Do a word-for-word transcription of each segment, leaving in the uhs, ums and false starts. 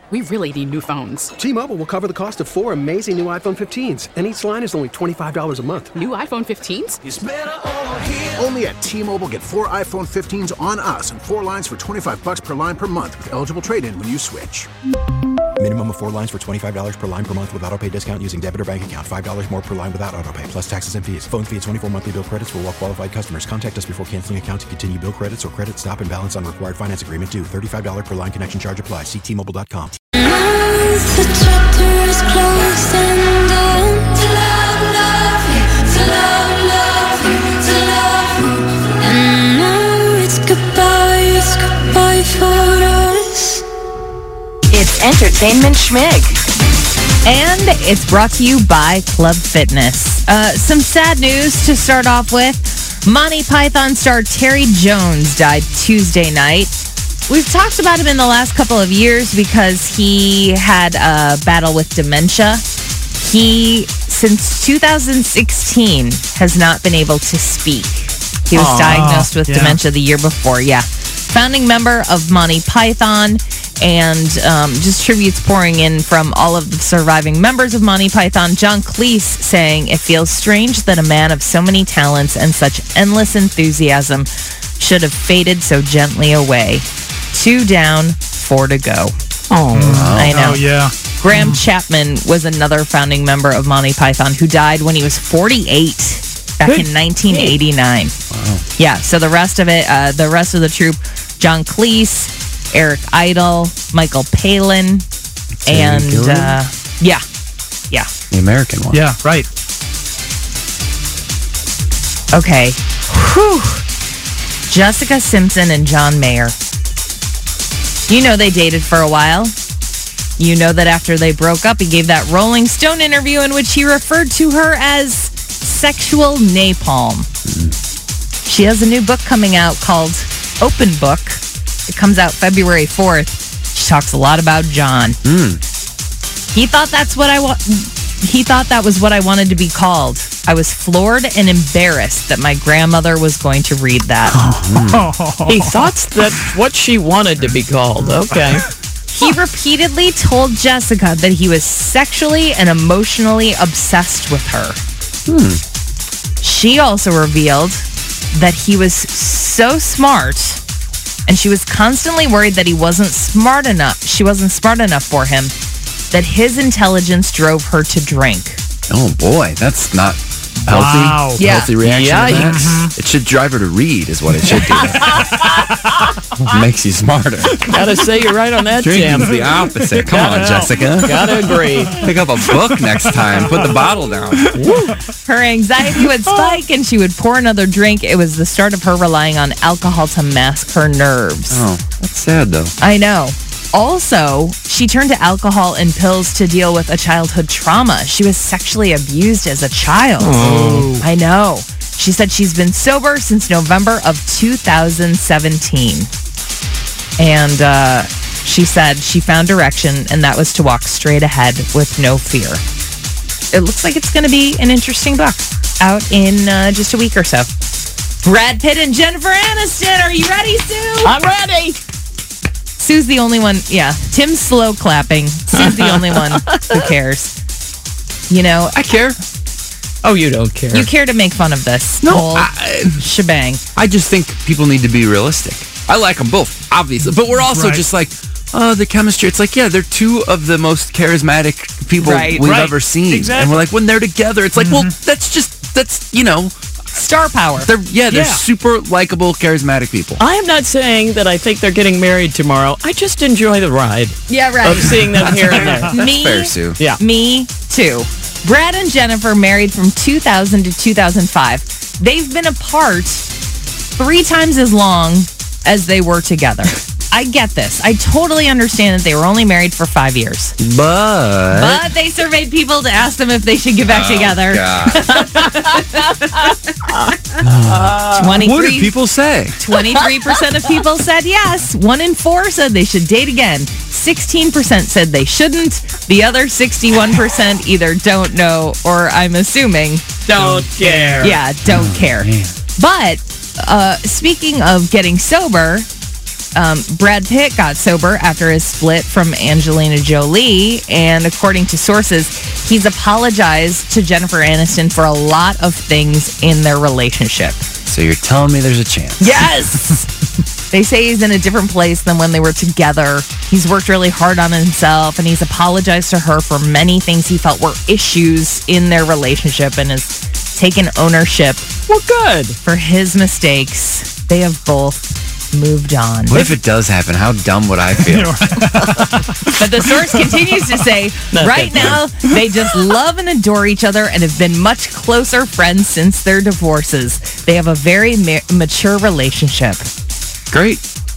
We really need new phones. T-Mobile will cover the cost of four amazing new iPhone fifteens, and each line is only twenty-five dollars a month. New iPhone fifteens? It's better over here. Only at T-Mobile, get four iPhone fifteens on us and four lines for twenty-five dollars per line per month with eligible trade-in when you switch. Minimum of four lines for twenty-five dollars per line per month with autopay discount using debit or bank account. five dollars more per line without autopay, plus taxes and fees. Phone fee at twenty-four monthly bill credits for well-qualified customers. Contact us before canceling account to continue bill credits or credit stop and balance on required finance agreement due. thirty-five dollars per line connection charge applies. See T Mobile dot com. The chapter is closed and done. To love, love you, to love, love you, to love you. And now it's goodbye, it's goodbye for us. It's Entertainment Schmig. And it's brought to you by Club Fitness. Uh, some sad news to start off with. Monty Python star Terry Jones died Tuesday night. We've talked about him in the last couple of years because he had a battle with dementia. He, since two thousand sixteen, has not been able to speak. He was Aww, diagnosed with yeah. dementia the year before, yeah. Founding member of Monty Python, and um, just tributes pouring in from all of the surviving members of Monty Python. John Cleese saying, "It feels strange that a man of so many talents and such endless enthusiasm should have faded so gently away. Two down, four to go." Oh, I know. Oh, yeah. Graham Chapman was another founding member of Monty Python who died when he was forty-eight back Good. in nineteen eighty-nine. Wow. Yeah, so the rest of it, uh, the rest of the troupe, John Cleese, Eric Idle, Michael Palin, and uh, yeah, yeah. The American one. Yeah, right. Okay. Whew. Jessica Simpson and John Mayer. You know they dated for a while. You know that after they broke up, he gave that Rolling Stone interview in which he referred to her as sexual napalm. Mm. She has a new book coming out called Open Book. It comes out February fourth. She talks a lot about John. Mm. He thought that's what I wa- He thought that was what I wanted to be called. I was floored and embarrassed that my grandmother was going to read that. Mm. He thought that's what she wanted to be called. Okay. He repeatedly told Jessica that he was sexually and emotionally obsessed with her. Hmm. She also revealed that he was so smart, and she was constantly worried that he wasn't smart enough. She wasn't smart enough for him, that his intelligence drove her to drink. Oh boy, that's not healthy. Wow. Yeah. Healthy reaction to that. Yikes. It should drive her to read, is what it should do. It makes you smarter. Gotta say you're right on that, Jam. Drinking's the opposite. Come Gotta on, know. Jessica. Gotta agree. Pick up a book next time. Put the bottle down. Her anxiety would spike, and she would pour another drink. It was the start of her relying on alcohol to mask her nerves. Oh, that's sad, though. I know. Also, she turned to alcohol and pills to deal with a childhood trauma. She was sexually abused as a child. Oh. I know. She said she's been sober since November of two thousand seventeen. And uh, she said she found direction, and that was to walk straight ahead with no fear. It looks like it's going to be an interesting book out in uh, just a week or so. Brad Pitt and Jennifer Aniston. Are you ready, Sue? I'm ready. Sue's the only one. Yeah, Tim's slow clapping. Sue's the only one who cares. You know, I care. Oh, you don't care. you care to make fun of this No, whole I, shebang. I just think people need to be realistic. I like them both, obviously. But we're also Right. just like, oh, the chemistry. It's like, yeah, they're two of the most charismatic people Right. we've Right. ever seen. Exactly. And we're like, when they're together, it's like, well, that's just, that's, you know, Star power. they're, yeah, they're Yeah. super likable, charismatic people. I am not saying that I think they're getting married tomorrow. I just enjoy the ride Yeah, right. of seeing them here and there. That's Me, fair, Sue. Yeah. me too. Brad and Jennifer married from two thousand to two thousand five. They've been apart three times as long as they were together. I get this. I totally understand that they were only married for five years. But, But they surveyed people to ask them if they should get back Oh, together. God. twenty-three What did people say? twenty-three percent of people said yes. One in four said they should date again. sixteen percent said they shouldn't. The other sixty-one percent either don't know or, I'm assuming, Don't care. yeah, don't care. Man. But uh, speaking of getting sober, Um, Brad Pitt got sober after his split from Angelina Jolie, and according to sources, he's apologized to Jennifer Aniston for a lot of things in their relationship. So you're telling me there's a chance? Yes! They say he's in a different place than when they were together. He's worked really hard on himself, and he's apologized to her for many things he felt were issues in their relationship and has taken ownership Well, good. for his mistakes. They have both moved on. What if it does happen? How dumb would I feel? But the source continues to say, Not right now, they just love and adore each other and have been much closer friends since their divorces. They have a very ma- mature relationship. Great.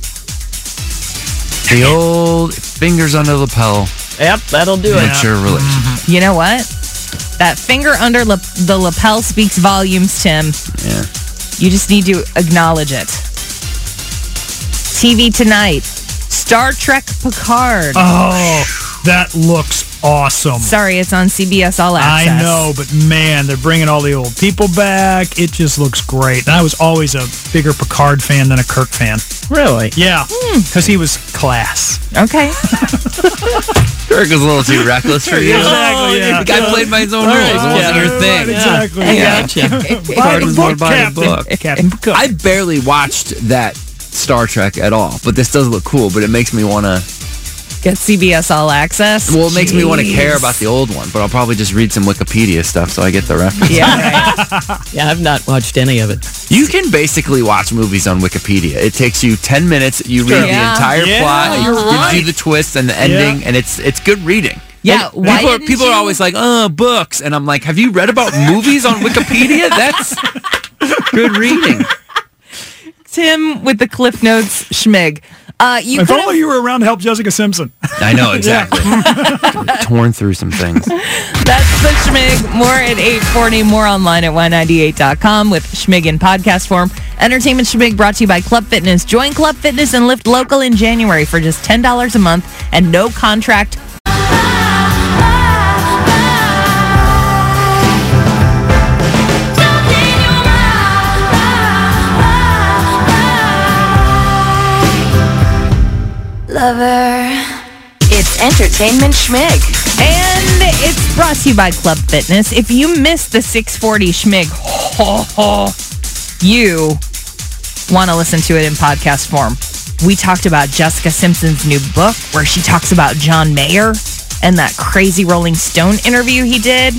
The old fingers under the lapel. Yep, that'll do it. Mature relationship. You know what? That finger under lap- the lapel speaks volumes, Tim. Yeah. You just need to acknowledge it. T V tonight, Star Trek Picard. Oh, that looks awesome. Sorry, it's on C B S All Access. I know, but man, they're bringing all the old people back. It just looks great. And I was always a bigger Picard fan than a Kirk fan. Really? Yeah, because he was class. Okay. Kirk was a little too reckless for you. Exactly, yeah. The guy played by his own All rules. right, It wasn't yeah. your thing. Exactly. I Yeah. gotcha. Picard was more by the book. Captain Picard. I barely watched that Star Trek at all, but this does look cool, but it makes me want to... Get C B S All Access. Well, it makes me want to Jeez. care about the old one, but I'll probably just read some Wikipedia stuff so I get the reference. Yeah, right. Yeah, I've not watched any of it. You can basically watch movies on Wikipedia. It takes you ten minutes. You read Sure. the Yeah. entire Yeah, plot. you're gives right. you the twist and the ending, and it's it's good reading. Yeah, And why people are, didn't people you- are always like, "Oh, books," and I'm like, "Have you read about movies on Wikipedia? That's good reading." Tim with the Cliff Notes schmig. Uh, you If could only you were around to help Jessica Simpson. I know exactly. Torn through some things. That's the schmig. More at eight forty. More online at Y ninety-eight dot com with schmig in podcast form. Entertainment schmig brought to you by Club Fitness. Join Club Fitness and lift local in January for just ten dollars a month and no contract. Lover. It's Entertainment Schmig. And it's brought to you by Club Fitness. If you missed the six forty Schmig, ho, ho, you want to listen to it in podcast form. We talked about Jessica Simpson's new book where she talks about John Mayer and that crazy Rolling Stone interview he did.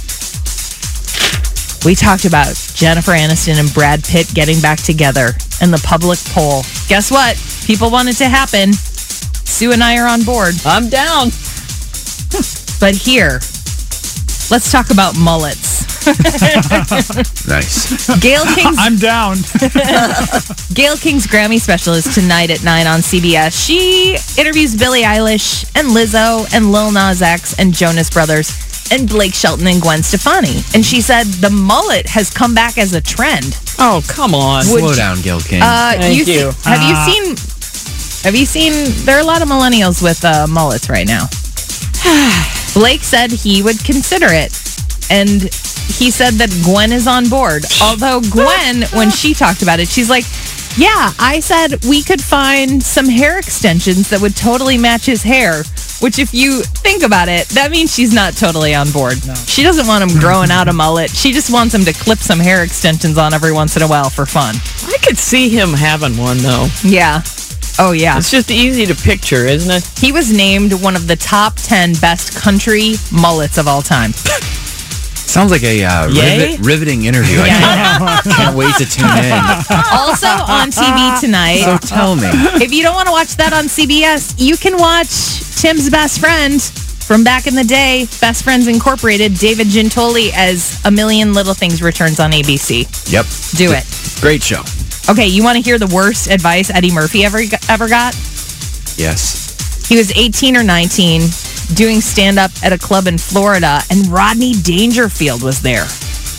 We talked about Jennifer Aniston and Brad Pitt getting back together and the public poll. Guess what? People want it to happen. Sue and I are on board. I'm down. But here, let's talk about mullets. Nice. Gail King's I'm down. Gail King's Grammy special is tonight at nine on C B S. She interviews Billie Eilish and Lizzo and Lil Nas X and Jonas Brothers and Blake Shelton and Gwen Stefani. And she said the mullet has come back as a trend. Oh, come on. Would Slow you- down, Gil King. Uh, Thank you. you. See- have Uh, you seen? Have you seen? There are a lot of millennials with uh, mullets right now. Blake said he would consider it, and he said that Gwen is on board. Although Gwen, when she talked about it, she's like, "Yeah, I said we could find some hair extensions that would totally match his hair." Which, if you think about it, that means she's not totally on board. She doesn't want him growing out a mullet. She just wants him to clip some hair extensions on every once in a while for fun. I could see him having one, though. Yeah. Oh, yeah. It's just easy to picture, isn't it? He was named one of the top ten best country mullets of all time. Sounds like a uh, Yay? rivet, riveting interview. I can't, can't wait to tune in. Also on T V tonight. So tell me. If you don't want to watch that on C B S, you can watch Tim's best friend from back in the day, Best Friends Incorporated, David Gintoli as A Million Little Things returns on A B C. Yep. Do it. Great show. Okay, you want to hear the worst advice Eddie Murphy ever ever got? Yes. He was eighteen or nineteen doing stand-up at a club in Florida, and Rodney Dangerfield was there.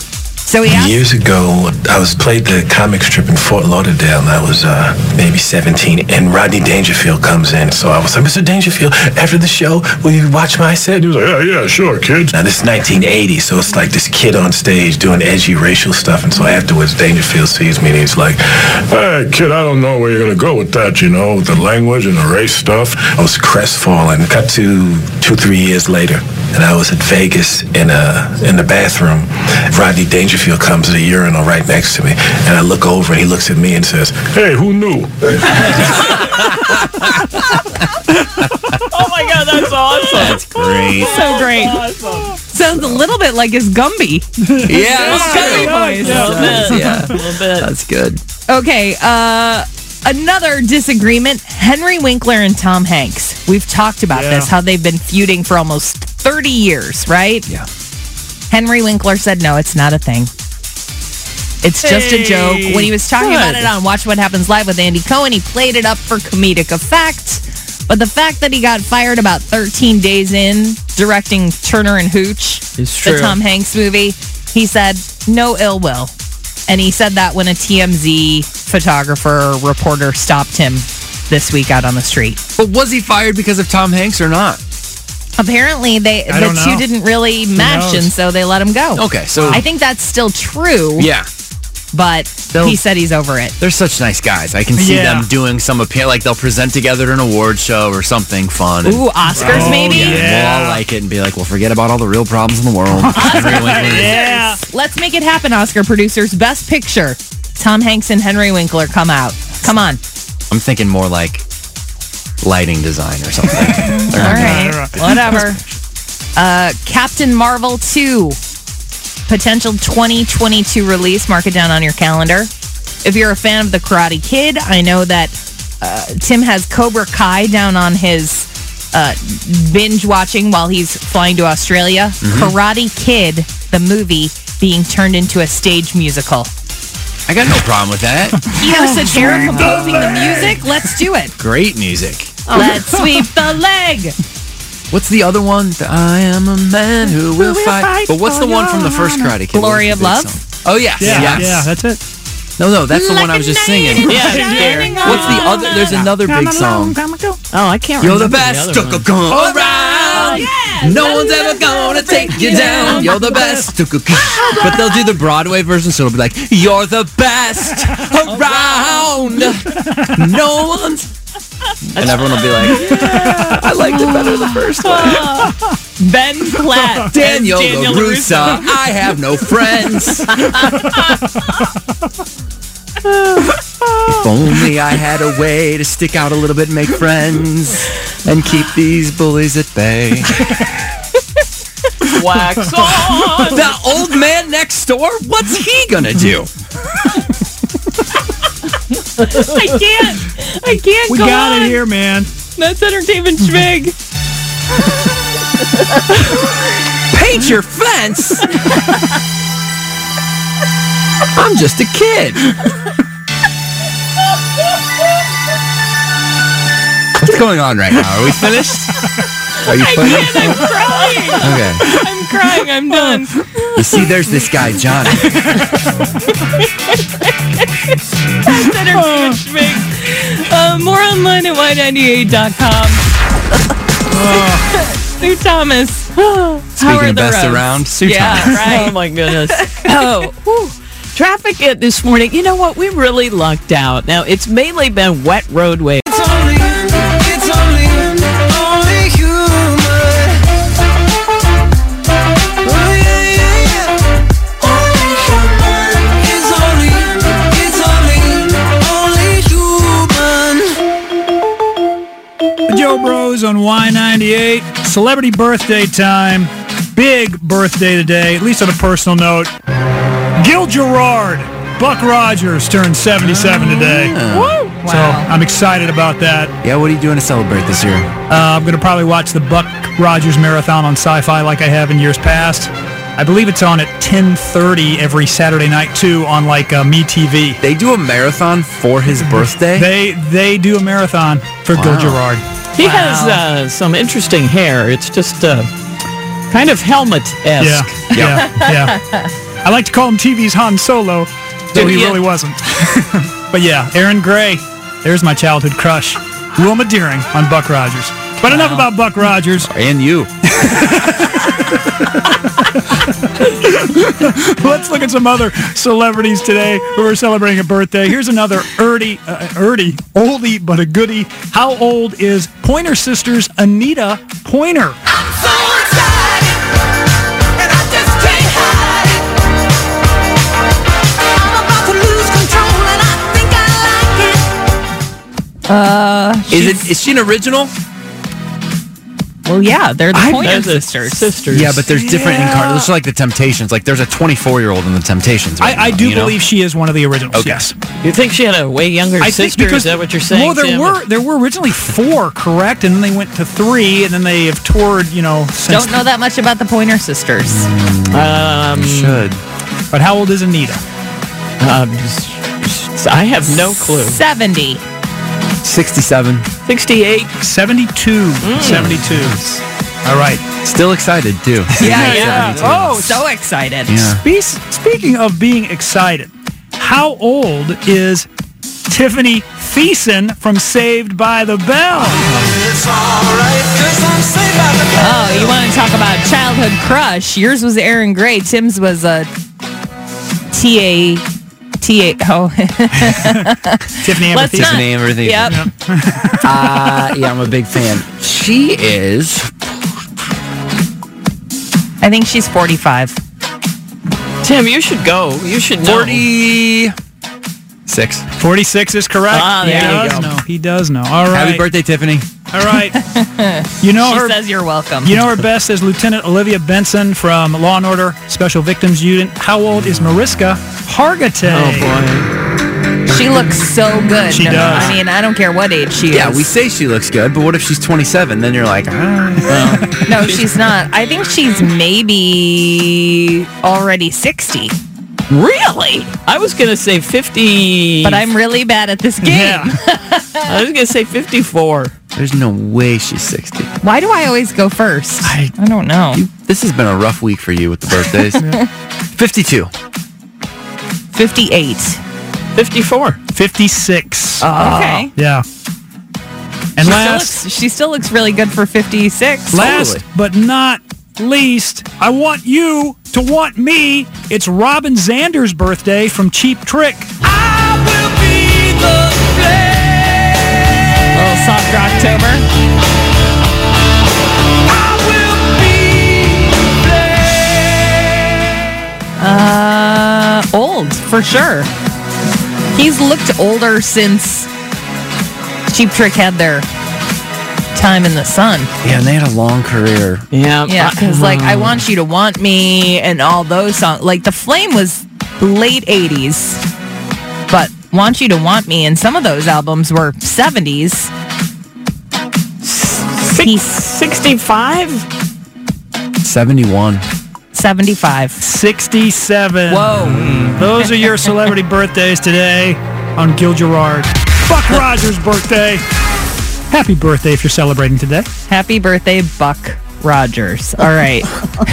So he asked, Years ago, I was played the comic strip in Fort Lauderdale, and I was uh, maybe seventeen, and Rodney Dangerfield comes in. So I was like, Mister Dangerfield, after the show, will you watch my set? He was like, yeah, yeah, sure, kid. Now, this is nineteen eighty, so it's like this kid on stage doing edgy racial stuff, and so afterwards, Dangerfield sees me, and he's like, hey, kid, I don't know where you're going to go with that, you know, with the language and the race stuff. I was crestfallen. Cut to two, three years later, and I was at Vegas in a in the bathroom. Rodney Dangerfield comes to the urinal right next to me, and I look over, and he looks at me and says, hey, who knew? Oh my God, that's awesome. That's great. so great. Awesome. Sounds a little bit like his Gumby. Yeah, that's Gumby true. voice. A little bit. Yeah. A little bit. That's good. Okay, uh, another disagreement. Henry Winkler and Tom Hanks. We've talked about Yeah. this, how they've been feuding for almost thirty years, right? Yeah. Henry Winkler said, no, it's not a thing. It's just a Hey. joke. When he was talking Good. about it on Watch What Happens Live with Andy Cohen, he played it up for comedic effect. But the fact that he got fired about thirteen days in directing Turner and Hooch, It's the true. Tom Hanks movie, he said, no ill will. And he said that when a T M Z photographer or reporter stopped him this week out on the street. But was he fired because of Tom Hanks or not? Apparently, they I the don't two know. didn't really match, knows? and so they let him go. Okay, so I think that's still true. yeah, But They'll- he said he's over it. they're such nice guys. I can see Yeah. them doing some appeal, like they'll present together at an award show or something fun. and Ooh, Oscars Oh, maybe? yeah. We'll all like it and be like, well, forget about all the real problems in the world. Henry Winkler. Yeah. Let's make it happen, Oscar producers. Best picture. Tom Hanks and Henry Winkler come out. Come on. I'm thinking more like lighting design or something. They're All not gonna- right. Whatever. Uh, Captain Marvel two. Potential twenty twenty-two release. Mark it down on your calendar. If you're a fan of The Karate Kid, I know that uh, Tim has Cobra Kai down on his uh, binge watching while he's flying to Australia. Karate Kid, the movie, being turned into a stage musical. I got no problem with that. Io Satara composing the music. Let's do it. Great music. Let's sweep the leg. What's the other one? The I am a man who will fight. But what's the one from the first Karate Kid? Glory What of was the big Love? song? Oh, yes. Yeah, yes. yeah, that's it. No, no, that's the Like one I was a just knight singing. in Yeah, shining it's What's the other? There's another big song. Oh, I can't You're the remember best. other Took a one. gun around. No one's ever gonna take you down. You're the best. Took a gun. But they'll do the Broadway version, so it'll be like, you're the best around. No one's. And everyone will be like, I liked it better the first one. Ben Platt. Daniel, Daniel LaRussa, I have no friends. If only I had a way to stick out a little bit and make friends and keep these bullies at bay. Wax on. The old man next door, what's he gonna do? I can't. I can't We go got on. it here, man. That's Entertainment Schmig. Paint your fence? I'm just a kid. What's going on right now? Are we finished? Are you finished? I'm crying. Okay. I'm crying. I'm done. You see, there's this guy, Johnny. That's Entertainment Schmig. Uh, more online at y ninety-eight dot com. Sue Thomas. How Speaking are of the best roads? around, Sue Yeah, Thomas. right. Oh my goodness. Oh, whew. Traffic uh, this morning. You know what? We really lucked out. Now it's mainly been wet roadway. Joe Bros on Y ninety-eight. Celebrity birthday time. Big birthday today, at least on a personal note. Gil Gerard, Buck Rogers turned seventy-seven today. Woo! So I'm excited about that. Yeah, what are you doing to celebrate this year? Uh, I'm going to probably watch the Buck Rogers Marathon on Sci-Fi like I have in years past. I believe it's on at ten thirty every Saturday night, too, on like uh, MeTV. They do a marathon for his birthday? They they do a marathon for Wow. Gil Gerard. He has uh, some interesting hair. It's just uh, kind of helmet-esque. Yeah, yeah, yeah. I like to call him T V's Han Solo, though he Yeah. really wasn't. But yeah, Aaron Gray. There's my childhood crush. Wilma Deering on Buck Rogers. But enough about Buck Rogers. And you. Let's look at some other celebrities today who are celebrating a birthday. Here's another eardy, uh, eardy, oldie, but a goodie. How old is Pointer Sisters' Anita Pointer? Uh, Is it? Is she an original? Well, yeah, they're the I- Pointer they're the Sisters. sisters. Yeah, but there's different Yeah. incarnations. It's like the Temptations. Like there's a twenty-four-year-old in the Temptations. Right I, I now, do you know? believe she is one of the originals. Okay. Yes. You think she had a way younger I think sister? because Is that what you're saying? Well, there Tim? were there were originally four, correct, and then they went to three, and then they have toured. You know, since. Don't know that much about the Pointer Sisters. Um, Should. But how old is Anita? um, I have no clue. seventy. sixty-seven. sixty-eight. seventy-two. seventy-two. All right. Still excited too. Yeah, yeah. seventy-two. Oh, so excited. Yeah. Spe- Speaking of being excited, how old is Tiffany Thiessen from Saved by the Bell? Oh, you want to talk about childhood crush? Yours was Aaron Gray. Tim's was a T A T A. Oh, Tiffany Amber let's Thiessen. not. Tiffany Amber Thiessen. Yep. Uh, yeah, I'm a big fan. She is. I think she's forty-five. Tim, you should go. You should know. forty-six. forty-six is correct. Ah, there he you does go. know. He does know. All right. Happy birthday, Tiffany. All right. You know She her. says you're welcome. You know her best as Lieutenant Olivia Benson from Law and Order Special Victims Unit. How old is Mariska Hargitay? Oh boy. She looks so good. She No, does. I mean, I don't care what age she Yeah, is. we say she looks good, but what if she's twenty-seven? Then you're like, ah. Well, No, she's not. I think she's maybe already sixty. Really? I was gonna say fifty. But I'm really bad at this game. Yeah. I was gonna say fifty-four. there's no way she's sixty. Why do I always go first? I- I don't know. You, this has been a rough week for you with the birthdays. fifty-two. fifty-eight. fifty-four. fifty-six. Okay. Yeah. And She still, last, looks, she still looks really good for fifty-six. last but not least, I want you to want me. It's Robin Zander's birthday from Cheap Trick. Little soft October. Uh, old for sure. He's looked older since Cheap Trick had their time in the sun. Yeah, and they had a long career. Yeah. Yeah, because like I Want You to Want Me and all those songs. Like The Flame was late eighties, but Want You to Want Me and some of those albums were seventies. Six, sixty-five. seventy-one. seventy-five. sixty-seven. Whoa. Those are your celebrity birthdays today on Gil Gerard. Buck Rogers' birthday. Happy birthday if you're celebrating today. Happy birthday, Buck Rogers. All right.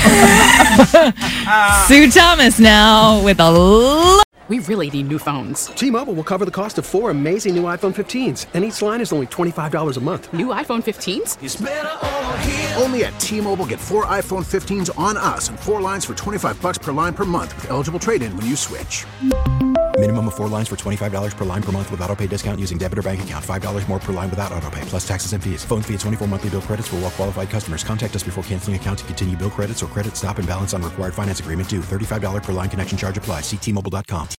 Sue Thomas now with a l- We really need new phones. T-Mobile will cover the cost of four amazing new iPhone fifteens, and each line is only twenty-five dollars a month. New iPhone fifteens? Only at T-Mobile, get four iPhone fifteens on us and four lines for twenty-five bucks per line per month with eligible trade-in when you switch. Minimum of four lines for twenty-five dollars per line per month with autopay discount using debit or bank account. five dollars more per line without autopay, plus taxes and fees. Phone fee at twenty-four monthly bill credits for well qualified customers. Contact us before canceling account to continue bill credits or credit stop and balance on required finance agreement due. thirty-five dollars per line connection charge applies. See T Mobile dot com.